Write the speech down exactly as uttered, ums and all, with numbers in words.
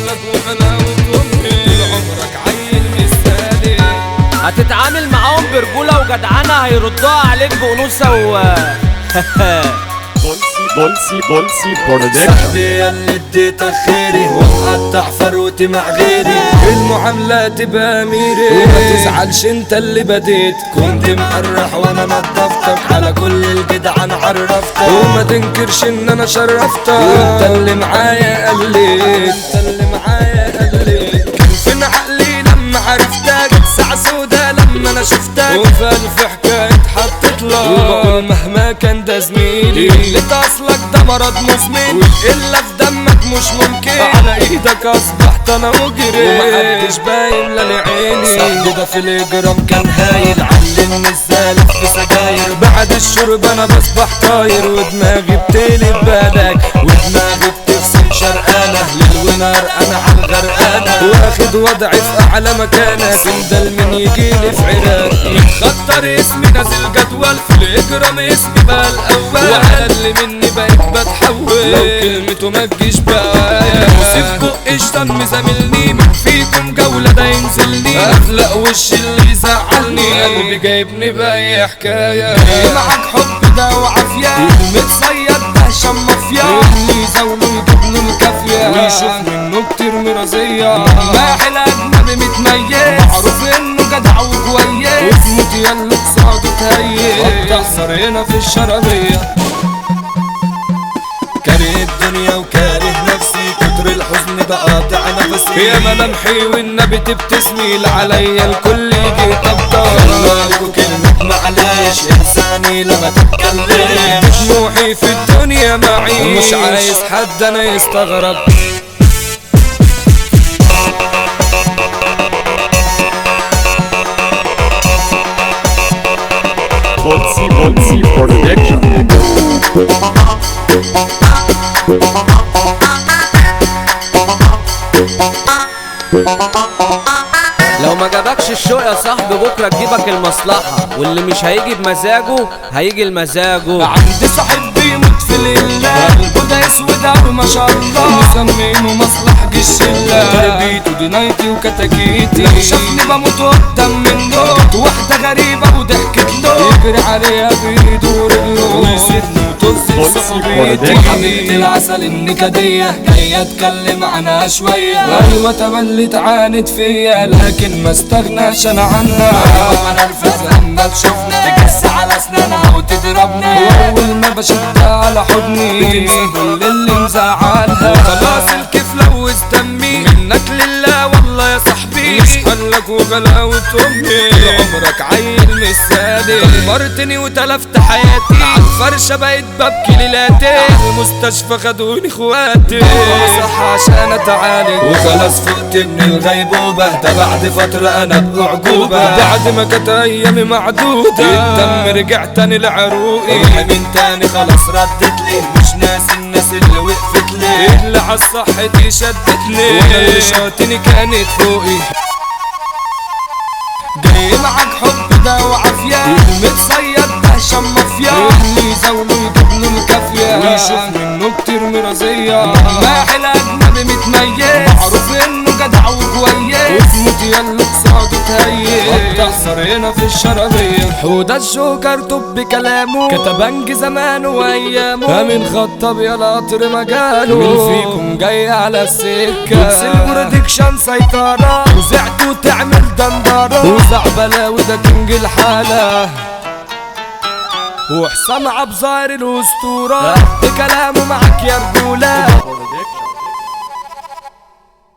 لك وغلاوة امي طول عمرك عيل مثالي. هتتعامل معاهم برجولة وجدعنة هيردوها عليك بأنوثة و بولسي بولسي بولسي برودكشن. صاحبي اللي اديتك خيري ومقطع فروتي مع غيري، المعاملة تبقى ميري وما تزعلش انت اللي بديت. كنت مقرح وانا نضفتك على كل الجدعان عرفتك، وما تنكرش ان انا شرفتك وانت اللي معايا قليت. انت اللي معايا قليت. كان فين عقلي لما عرفتك، ساعة سودا لما انا شفتك، وفي الف حكاية اتحطت لك وبقول مهما كان ده زميلي اللي اصلك ده مرض مزمن، الا في دمك مش ممكن على ايدك اصبحت انا مجرم ومحدش باين لا لعيني. صاحبي ده في الاجرام كان هايل، علمني ازاي الف في سجاير، بعد الشرب انا بصبح طاير ودماغي بتقلب بالك ودماغي بتغسل شرقانه للونار انا على الغرقانه، واخد وضعي في اعلى مكانه سندل من يجيلي في عراق، متخطر اسمي نازل جدول في الاجرام اسمي بقى الاول، وعلى اللي مني بقيت بتحول لو كلمته ما تجيش بقايا. وسيب بقي شطن مزاملني من فيكم جولة ده ينزلني، اخلق وش اللي يزعلني قلبي جايبني بأي حكاية. معاك حب ده وعافية المتصيد ده هشام مافيا، اللي يزاوله يجيب له الكافية ويشوف منه كتير مرازية، ماحل اجنبي متميز معروف انه جدع وكويس، واسمه يلا قصاده تهيس بتحصر هنا في الشرقية. كاره الدنيا وكاره نفسي كتر الحزن ده قاطع نفسي، يا ملامحي والنبي تبتسمي لعليا الكل يجي طبطب، خلالكوا كلمة معلش انساني لما تتكلم، طموحي في الدنيا معيش مش عايز حد انا يستغرب. بولسي بولسي برودكشن. لو ما جابكش الشوق يا صاحبي بكرة تجيبك المصلحة، واللي مش هيجي بمزاجه هيجي لمزاجه. عندي صاحب بيموت في لله قلبه ده اسود اوي ما شاء الله، مسمينه مصلح الشلة، تربيته دي نايتي وكتاكيتي، لو شافني بموت قدام منه واحدة غريبة وضحكت له يجري عليها بايده ورجله ويسيبني وتوصل صحبيتي. حبيبتي العسل النكدية جاية اتكلم عنها شوية، ايوه تملت عانت فيا لكن ما استغناش انا عنها، انا الفز لما تشوفنا تجس على اسنانها وتضربني، واول ما بشدها على حضني بتنسى كل اللي مزعلها، خلاص الكيف لوث دمي منك لله والله يا صاحبي، مش حلك وغلاوة امي طول عمرك عيل مثالي، دمرتني وتلفت حياتي عالفرشة بقيت ببكي ليلاتي، المستشفى خدوني اخواتي صح عشان اتعالج وخلاص فقت من الغيبوبة، ده بعد فترة انا بأعجوبة بعد ما كانت ايامي معدودة، الدم رجع تاني لعروقي روحي من تاني خلاص ردت لي، مش ناس الناس اللي وقفت لي اللي عالصح دي شدت لي، وانا اللي شاطني كانت فوقي. جاي معاك حب ده وعافية المتصيد ده هشام مافيا، اللي يزاوله يجيب له الكافية ويشوف منه كتير مرازية، ماحل اجنبي متميز معروف انه جدع وكويس، واسمه يلا قصاده تهيس بتحصر هنا في الشرقية. حوده الجوكر طب كلامه كتبنج زمانه وايامه، امين خطاب يا القطر مجاله، مين فيكم جاي على السكة البرودكشن سيطرة، وزعته تعمل دندرة وزعبلة وده كينج الحالة، وحسام عبد ظاهر الاسطورة بكلامه معاك يا رجولة.